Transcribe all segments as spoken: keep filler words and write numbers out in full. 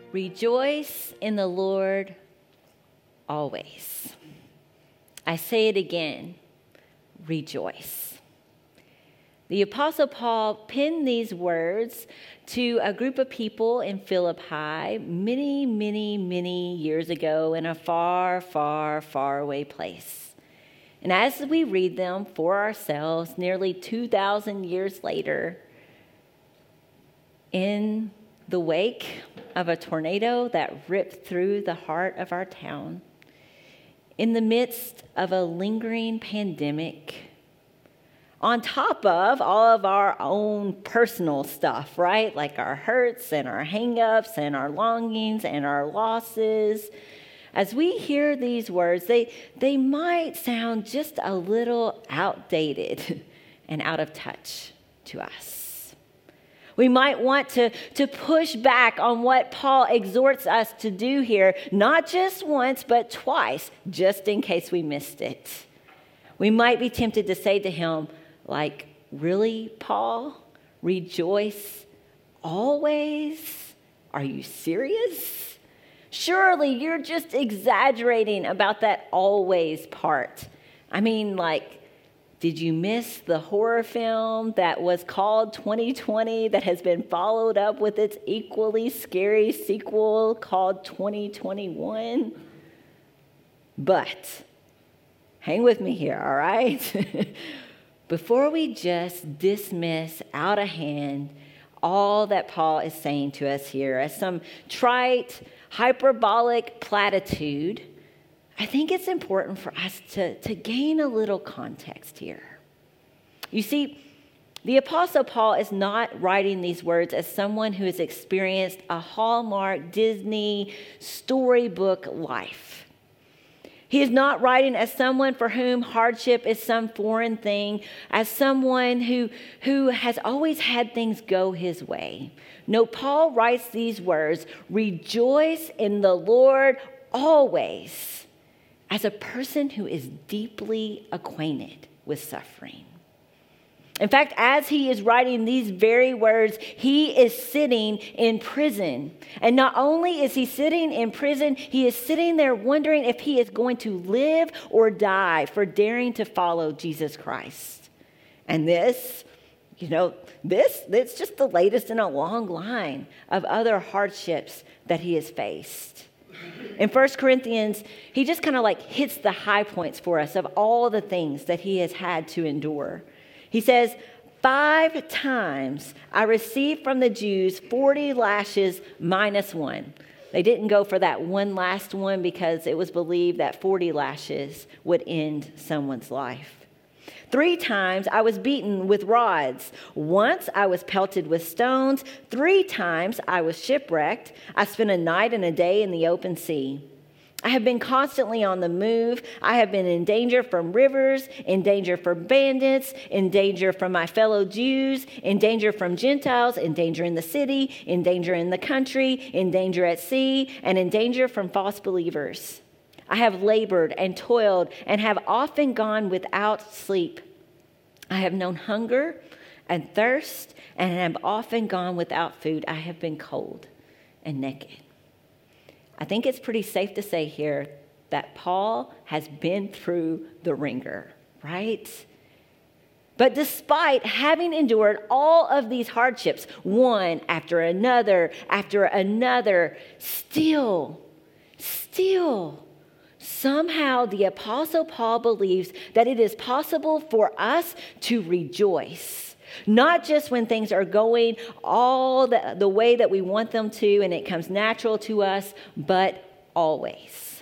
Rejoice in the Lord always. I say it again, rejoice. The Apostle Paul penned these words to a group of people in Philippi many, many, many years ago in a far, far, far away place. And as we read them for ourselves, nearly two thousand years later, in the wake of a tornado that ripped through the heart of our town, in the midst of a lingering pandemic, on top of all of our own personal stuff, right? Like our hurts and our hang-ups and our longings and our losses. As we hear these words, they, they might sound just a little outdated and out of touch to us. We might want to, to push back on what Paul exhorts us to do here, not just once, but twice, just in case we missed it. We might be tempted to say to him, like, really, Paul? Rejoice always? Are you serious? Surely you're just exaggerating about that always part. I mean, like, did you miss the horror film that was called twenty twenty that has been followed up with its equally scary sequel called twenty twenty-one? But hang with me here, all right? Before we just dismiss out of hand all that Paul is saying to us here as some trite, hyperbolic platitude, I think it's important for us to, to gain a little context here. You see, the Apostle Paul is not writing these words as someone who has experienced a Hallmark Disney storybook life. He is not writing as someone for whom hardship is some foreign thing, as someone who, who has always had things go his way. No, Paul writes these words, rejoice in the Lord always, as a person who is deeply acquainted with suffering. In fact, as he is writing these very words, he is sitting in prison. And not only is he sitting in prison, he is sitting there wondering if he is going to live or die for daring to follow Jesus Christ. And this, you know, this, it's just the latest in a long line of other hardships that he has faced. In First Corinthians, he just kind of like hits the high points for us of all the things that he has had to endure. He says, five times I received from the Jews forty lashes minus one. They didn't go for that one last one because it was believed that forty lashes would end someone's life. Three times I was beaten with rods. Once I was pelted with stones. Three times I was shipwrecked. I spent a night and a day in the open sea. I have been constantly on the move. I have been in danger from rivers, in danger from bandits, in danger from my fellow Jews, in danger from Gentiles, in danger in the city, in danger in the country, in danger at sea, and in danger from false believers. I have labored and toiled and have often gone without sleep. I have known hunger and thirst and have often gone without food. I have been cold and naked. I think it's pretty safe to say here that Paul has been through the ringer, right? But despite having endured all of these hardships, one after another, after another, still, still, somehow the Apostle Paul believes that it is possible for us to rejoice. Not just when things are going all the, the way that we want them to and it comes natural to us, but always.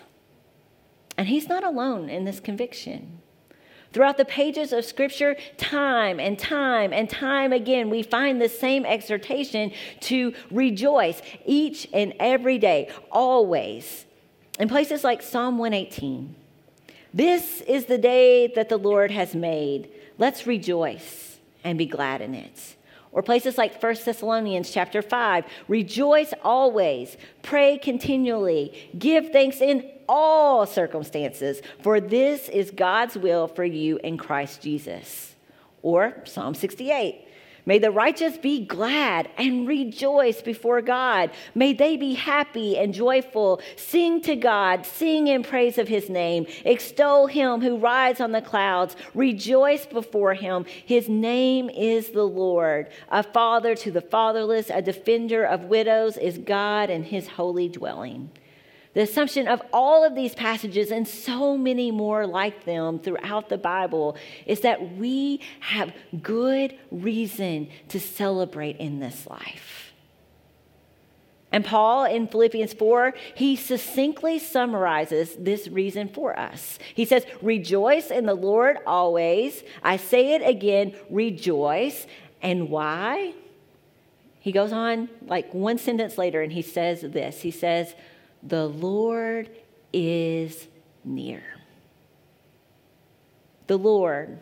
And he's not alone in this conviction. Throughout the pages of Scripture, time and time and time again, we find the same exhortation to rejoice each and every day, always. In places like Psalm one eighteen, this is the day that the Lord has made. Let's rejoice and be glad in it. Or places like First Thessalonians chapter five, rejoice always, pray continually, give thanks in all circumstances, for this is God's will for you in Christ Jesus. Or Psalm sixty-eight, May the righteous be glad and rejoice before God. May they be happy and joyful. Sing to God, sing in praise of his name. Extol him who rides on the clouds. Rejoice before him. His name is the Lord. A father to the fatherless, a defender of widows is God in his holy dwelling. The assumption of all of these passages and so many more like them throughout the Bible is that we have good reason to celebrate in this life. And Paul in Philippians four, he succinctly summarizes this reason for us. He says, rejoice in the Lord always. I say it again, rejoice. And why? He goes on like one sentence later and he says this. He says, the Lord is near. The Lord.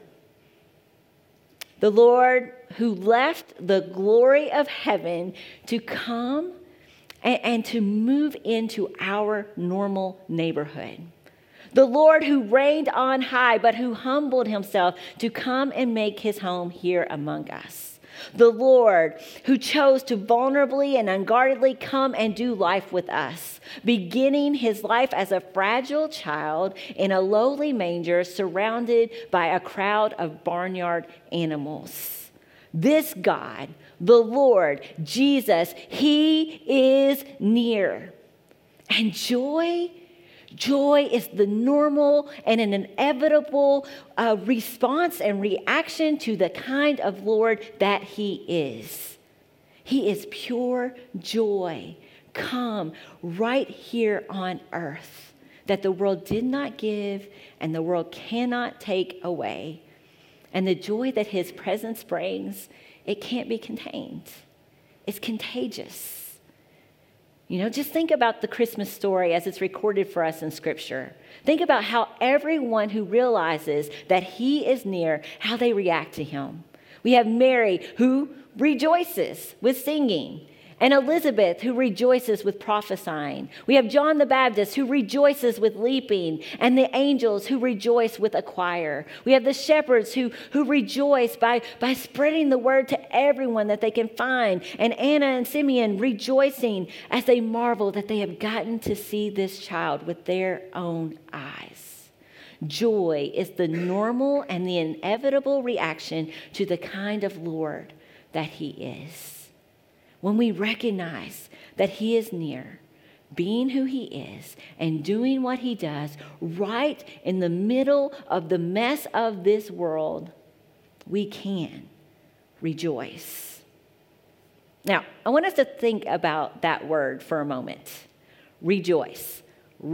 The Lord who left the glory of heaven to come and, and to move into our normal neighborhood. The Lord who reigned on high, but who humbled himself to come and make his home here among us. The Lord who chose to vulnerably and unguardedly come and do life with us, beginning his life as a fragile child in a lowly manger surrounded by a crowd of barnyard animals. This God, the Lord, Jesus, he is near. And joy Joy is the normal and an inevitable uh, response and reaction to the kind of Lord that he is. He is pure joy, come right here on earth, that the world did not give and the world cannot take away. And the joy that his presence brings, it can't be contained. It's contagious. You know, just think about the Christmas story as it's recorded for us in Scripture. Think about how everyone who realizes that he is near, how they react to him. We have Mary who rejoices with singing, and Elizabeth who rejoices with prophesying. We have John the Baptist who rejoices with leaping, and the angels who rejoice with a choir. We have the shepherds who, who rejoice by, by spreading the word to everyone that they can find, and Anna and Simeon rejoicing as they marvel that they have gotten to see this child with their own eyes. Joy is the normal and the inevitable reaction to the kind of Lord that he is. When we recognize that he is near, being who he is, and doing what he does right in the middle of the mess of this world, we can rejoice. Now, I want us to think about that word for a moment. Rejoice.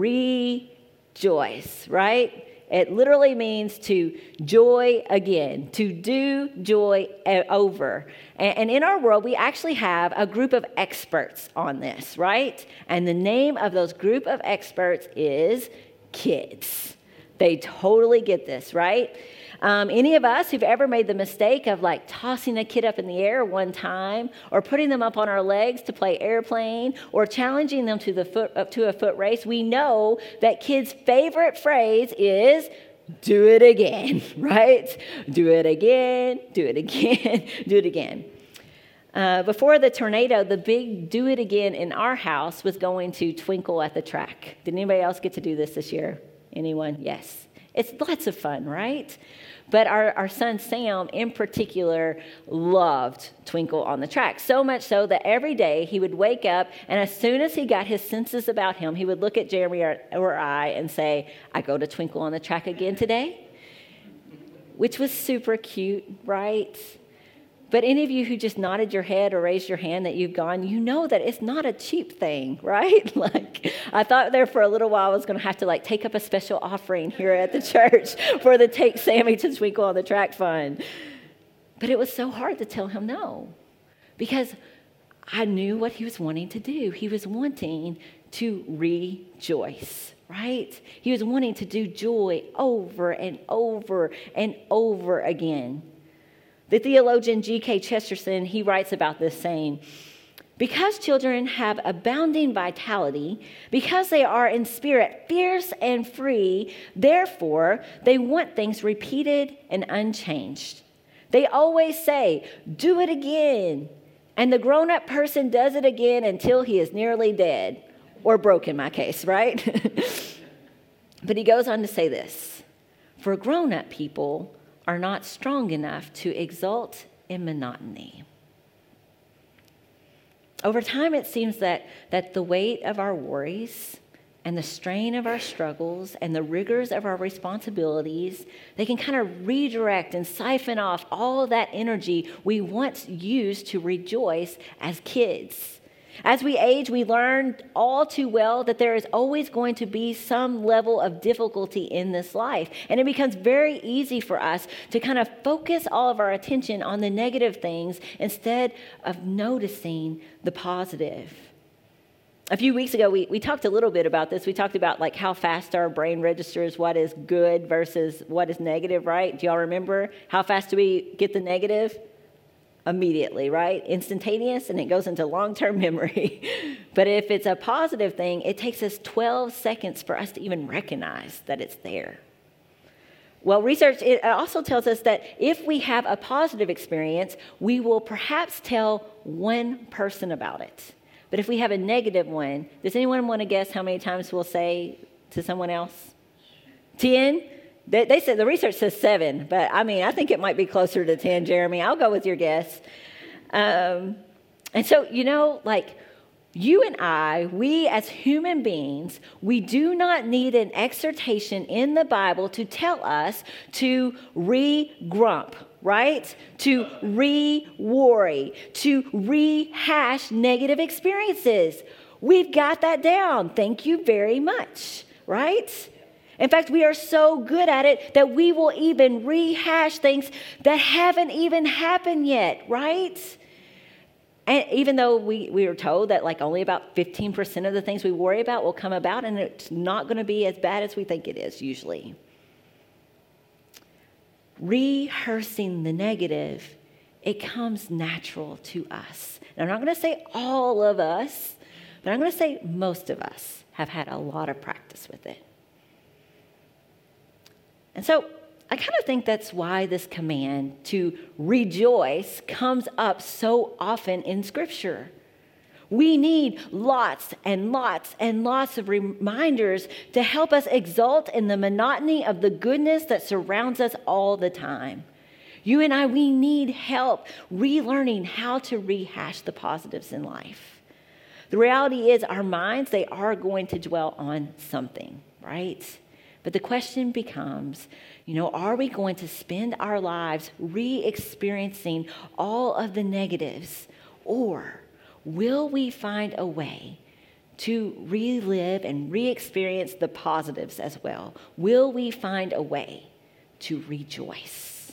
Rejoice, right? It literally means to joy again, to do joy over. And in our world, we actually have a group of experts on this, right? And the name of those group of experts is kids. They totally get this, right? Um, any of us who've ever made the mistake of like tossing a kid up in the air one time, or putting them up on our legs to play airplane, or challenging them to the foot up to a foot race, we know that kids' favorite phrase is "do it again," right? Do it again, do it again, do it again. Uh, before the tornado, the big do it again in our house was going to Twinkle at the Track. Did anybody else get to do this this year? Anyone? Yes. It's lots of fun, right? But our, our son Sam, in particular, loved Twinkle on the Track. So much so that every day he would wake up, and as soon as he got his senses about him, he would look at Jeremy or, or I and say, "I go to Twinkle on the Track again today?" Which was super cute, right? But any of you who just nodded your head or raised your hand that you've gone, you know that it's not a cheap thing, right? Like, I thought there for a little while I was going to have to like take up a special offering here at the church for the Take Sammy to Twinkle on the Track fund. But it was so hard to tell him no, because I knew what he was wanting to do. He was wanting to rejoice, right? He was wanting to do joy over and over and over again. The theologian G K Chesterton, he writes about this saying, "Because children have abounding vitality, because they are in spirit fierce and free, therefore they want things repeated and unchanged. They always say, do it again. And the grown-up person does it again until he is nearly dead, or broke in my case, right? But he goes on to say this, for grown-up people are not strong enough to exult in monotony. Over time, it seems that, that the weight of our worries and the strain of our struggles and the rigors of our responsibilities, they can kind of redirect and siphon off all that energy we once used to rejoice as kids. As we age, we learn all too well that there is always going to be some level of difficulty in this life. And it becomes very easy for us to kind of focus all of our attention on the negative things instead of noticing the positive. A few weeks ago, we, we talked a little bit about this. We talked about like how fast our brain registers what is good versus what is negative, right? Do y'all remember? How fast do we get the negative? Immediately, right? Instantaneous, and it goes into long-term memory. But if it's a positive thing, it takes us twelve seconds for us to even recognize that it's there. Well, research it also tells us that if we have a positive experience, we will perhaps tell one person about it. But if we have a negative one, does anyone want to guess how many times we'll say to someone else? ten? They, they said the research says seven, but I mean, I think it might be closer to ten, Jeremy. I'll go with your guess. Um, and so, you know, like you and I, we as human beings, we do not need an exhortation in the Bible to tell us to re-grump, right? To re-worry, to rehash negative experiences. We've got that down. Thank you very much, right? In fact, we are so good at it that we will even rehash things that haven't even happened yet, right? And even though we, we were told that like only about fifteen percent of the things we worry about will come about, and it's not going to be as bad as we think it is usually. Rehearsing the negative, it comes natural to us. And I'm not going to say all of us, but I'm going to say most of us have had a lot of practice with it. And so I kind of think that's why this command to rejoice comes up so often in Scripture. We need lots and lots and lots of reminders to help us exult in the monotony of the goodness that surrounds us all the time. You and I, we need help relearning how to rehash the positives in life. The reality is our minds, they are going to dwell on something, right? But the question becomes, you know, are we going to spend our lives re-experiencing all of the negatives, or will we find a way to relive and re-experience the positives as well? Will we find a way to rejoice?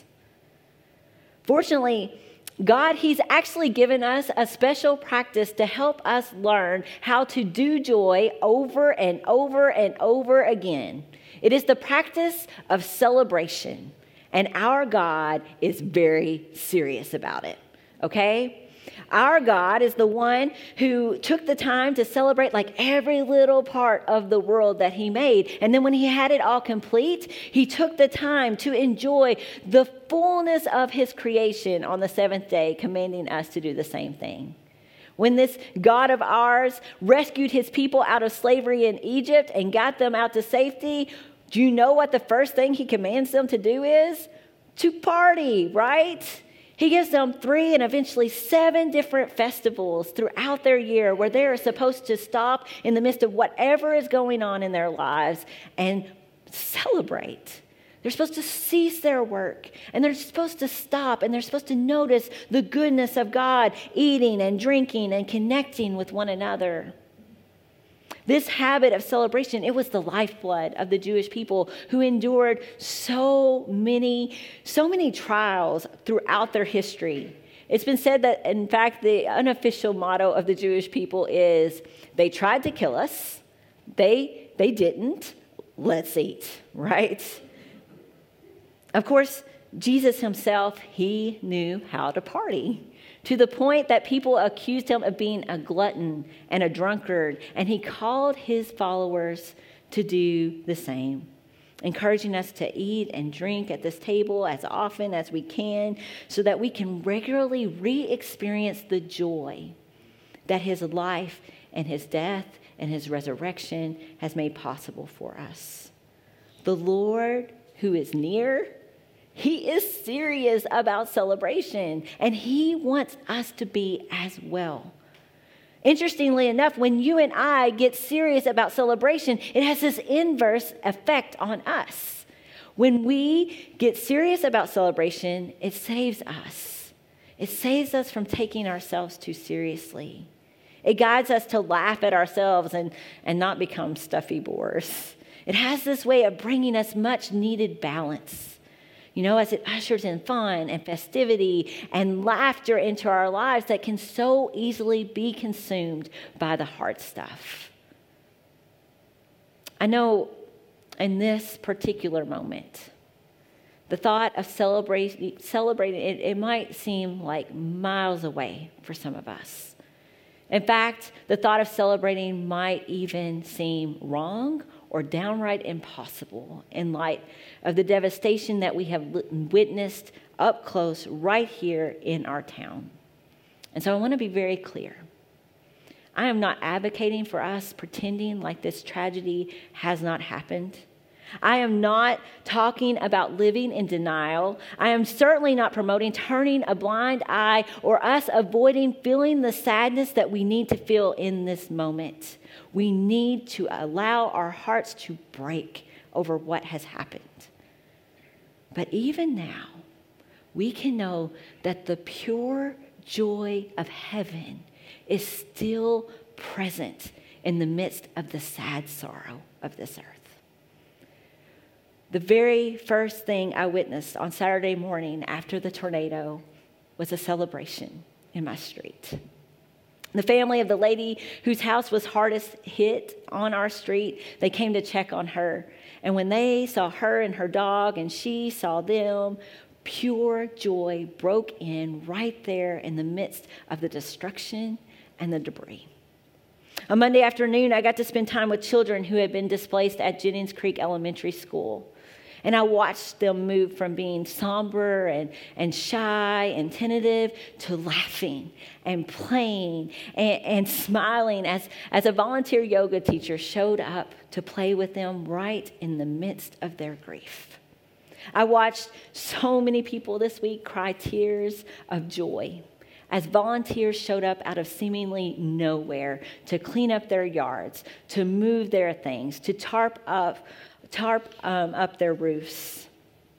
Fortunately, God, He's actually given us a special practice to help us learn how to do joy over and over and over again. It is the practice of celebration, and our God is very serious about it, okay? Our God is the one who took the time to celebrate like every little part of the world that He made. And then when He had it all complete, He took the time to enjoy the fullness of His creation on the seventh day, commanding us to do the same thing. When this God of ours rescued His people out of slavery in Egypt and got them out to safety, do you know what the first thing He commands them to do is? To party, right? He gives them three and eventually seven different festivals throughout their year where they are supposed to stop in the midst of whatever is going on in their lives and celebrate. They're supposed to cease their work, and they're supposed to stop, and they're supposed to notice the goodness of God, eating and drinking and connecting with one another. This habit of celebration, it was the lifeblood of the Jewish people who endured so many, so many trials throughout their history. It's been said that, in fact, the unofficial motto of the Jewish people is, they tried to kill us, they, they didn't, let's eat, right? Of course, Jesus Himself, He knew how to party, to the point that people accused Him of being a glutton and a drunkard, and He called His followers to do the same. encouraging us to eat and drink at this table as often as we can so that we can regularly re-experience the joy that his life and his death and his resurrection has made possible for us. The Lord who is near, he is serious about celebration, and he wants us to be as well. Interestingly enough, when you and I get serious about celebration, it has this inverse effect on us. When we get serious about celebration, it saves us. It saves us from taking ourselves too seriously. It guides us to laugh at ourselves and, and not become stuffy bores. It has this way of bringing us much needed balance. You know, as it ushers in fun and festivity and laughter into our lives that can so easily be consumed by the hard stuff. I know in this particular moment, the thought of celebrating, celebrating it, it might seem like miles away for some of us. In fact, the thought of celebrating might even seem wrong or downright impossible in light of the devastation that we have witnessed up close right here in our town. And so I want to be very clear. I am not advocating for us pretending like this tragedy has not happened. I am not talking about living in denial. I am certainly not promoting turning a blind eye or us avoiding feeling the sadness that we need to feel in this moment. We need to allow our hearts to break over what has happened. But even now, we can know that the pure joy of heaven is still present in the midst of the sad sorrow of this earth. The very first thing I witnessed on Saturday morning after the tornado was a celebration in my street. The family of the lady whose house was hardest hit on our street, they came to check on her. And when they saw her and her dog and she saw them, pure joy broke in right there in the midst of the destruction and the debris. On Monday afternoon, I got to spend time with children who had been displaced at Jennings Creek Elementary School. And I watched them move from being somber and, and shy and tentative to laughing and playing and, and smiling as, as a volunteer yoga teacher showed up to play with them right in the midst of their grief. I watched so many people this week cry tears of joy as volunteers showed up out of seemingly nowhere to clean up their yards, to move their things, to tarp up tarp um, up their roofs.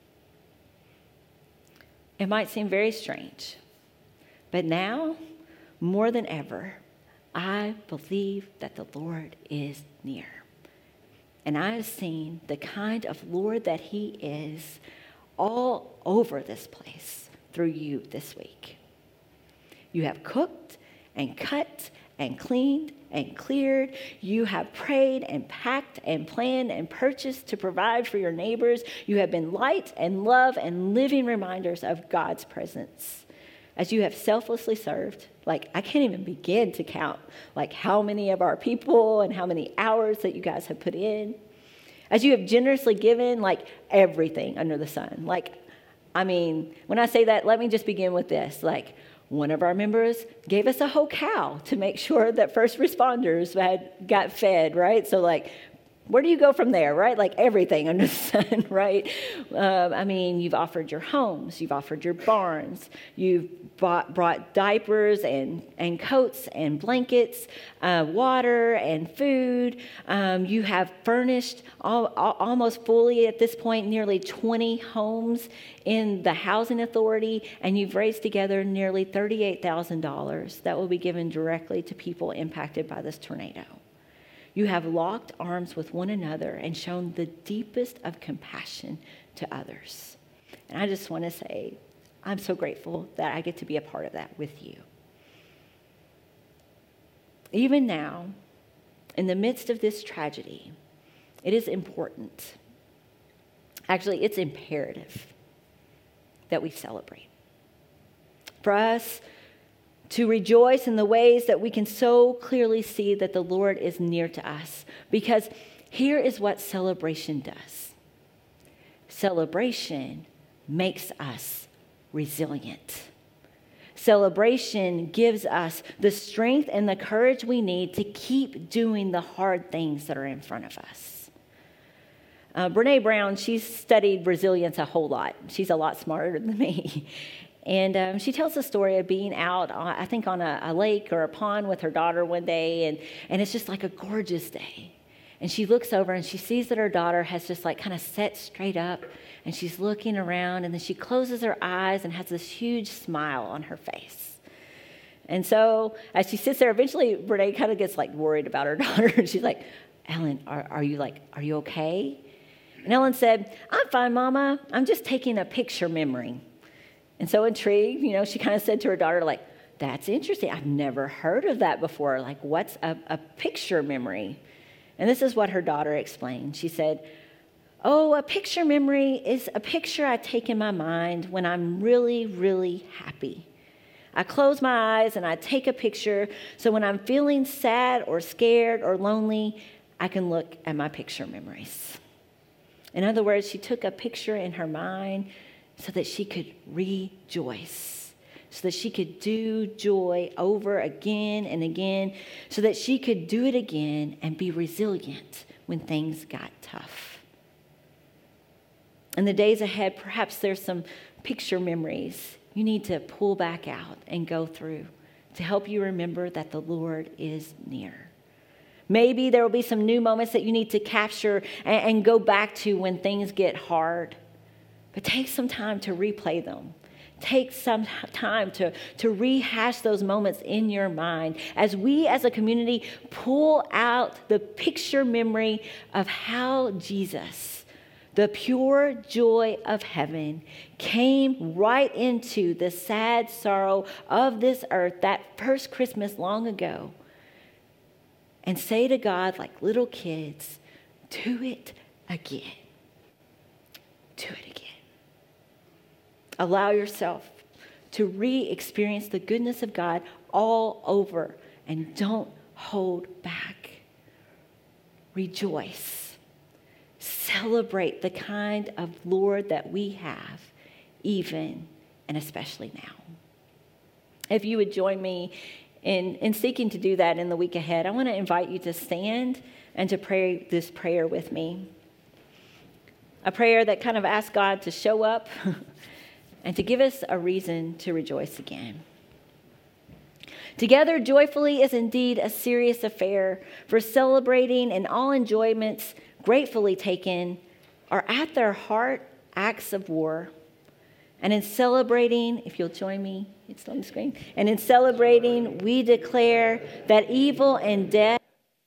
It might seem very strange, but now, more than ever, I believe that the Lord is near. And I have seen the kind of Lord that he is all over this place through you this week. You have cooked and cut and cleaned and cleared. You have prayed and packed and planned and purchased to provide for your neighbors. You have been light and love and living reminders of God's presence. As you have selflessly served, like I can't even begin to count like how many of our people and how many hours that you guys have put in. As you have generously given like everything under the sun. Like, I mean, when I say that, let me just begin with this. Like, one of our members gave us a whole cow to make sure that first responders had got fed, right? So like, where do you go from there, right? Like everything under the sun, right? Uh, I mean, you've offered your homes, you've offered your barns, you've bought, brought diapers and, and coats and blankets, uh, water and food. Um, you have furnished all, all, almost fully at this point nearly twenty homes in the housing authority, and you've raised together nearly thirty-eight thousand dollars that will be given directly to people impacted by this tornado. You have locked arms with one another and shown the deepest of compassion to others. And I just want to say, I'm so grateful that I get to be a part of that with you. Even now, in the midst of this tragedy, it is important, actually, it's imperative that we celebrate. For us, to rejoice in the ways that we can so clearly see that the Lord is near to us. Because here is what celebration does. celebration makes us resilient. Celebration gives us the strength and the courage we need to keep doing the hard things that are in front of us. Uh, Brene Brown, she's studied resilience a whole lot. She's a lot smarter than me. And um, she tells the story of being out, on, I think, on a, a lake or a pond with her daughter one day, and, and it's just like a gorgeous day. And she looks over and she sees that her daughter has just like kind of sat straight up, and she's looking around, and then she closes her eyes and has this huge smile on her face. And so as she sits there, eventually Brene kind of gets like worried about her daughter. And she's like, Ellen, are, are you like, are you okay? And Ellen said, I'm fine, Mama. I'm just taking a picture memory. And so intrigued, you know, she kind of said to her daughter, like, that's interesting. I've never heard of that before. Like, what's a, a picture memory? And this is what her daughter explained. She said, oh, a picture memory is a picture I take in my mind when I'm really, really happy. I close my eyes and I take a picture, so when I'm feeling sad or scared or lonely, I can look at my picture memories. In other words, she took a picture in her mind so that she could rejoice, so that she could do joy over again and again, so that she could do it again and be resilient when things got tough. In the days ahead, perhaps there's some picture memories you need to pull back out and go through to help you remember that the Lord is near. Maybe there will be some new moments that you need to capture and, and go back to when things get hard. But take some time to replay them. Take some time to, to rehash those moments in your mind as we as a community pull out the picture memory of how Jesus, the pure joy of heaven, came right into the sad sorrow of this earth that first Christmas long ago, and say to God like little kids, do it again. Do it again. Allow yourself to re-experience the goodness of God all over, and don't hold back. Rejoice. Celebrate the kind of Lord that we have, even and especially now. If you would join me in, in seeking to do that in the week ahead, I want to invite you to stand and to pray this prayer with me. A prayer that kind of asks God to show up and to give us a reason to rejoice again. Together joyfully is indeed a serious affair, for celebrating and all enjoyments gratefully taken are at their heart acts of war. And in celebrating, if you'll join me, it's on the screen. And in celebrating, we declare that evil and death,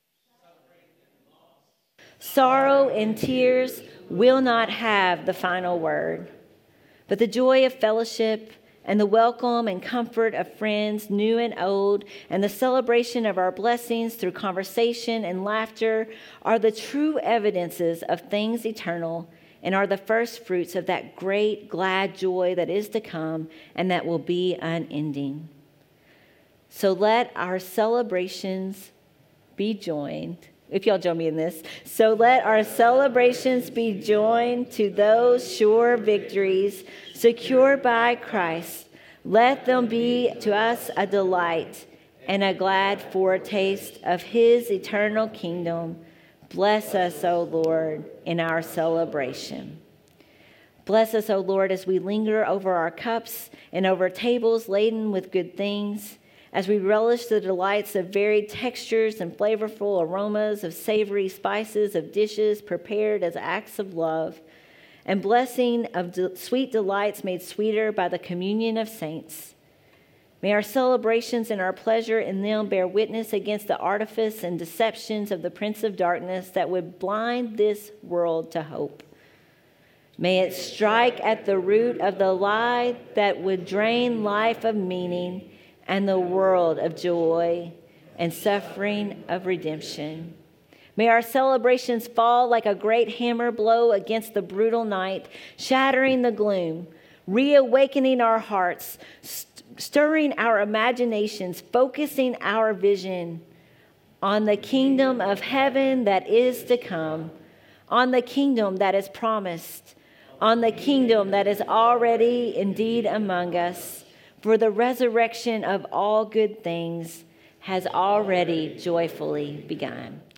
sorrow and tears will not have the final word. But the joy of fellowship and the welcome and comfort of friends, new and old, and the celebration of our blessings through conversation and laughter are the true evidences of things eternal, and are the first fruits of that great, glad joy that is to come and that will be unending. So let our celebrations be joined. If y'all join me in this. So let our celebrations be joined to those sure victories secured by Christ. Let them be to us a delight and a glad foretaste of his eternal kingdom. Bless us, O Lord, in our celebration. Bless us, O Lord, as we linger over our cups and over tables laden with good things, as we relish the delights of varied textures and flavorful aromas of savory spices of dishes prepared as acts of love, and blessing of de- sweet delights made sweeter by the communion of saints. May our celebrations and our pleasure in them bear witness against the artifice and deceptions of the Prince of Darkness that would blind this world to hope. May it strike at the root of the lie that would drain life of meaning and the world of joy and suffering of redemption. May our celebrations fall like a great hammer blow against the brutal night, shattering the gloom, reawakening our hearts, st- stirring our imaginations, focusing our vision on the kingdom of heaven that is to come, on the kingdom that is promised, on the kingdom that is already indeed among us, for the resurrection of all good things has already joyfully begun.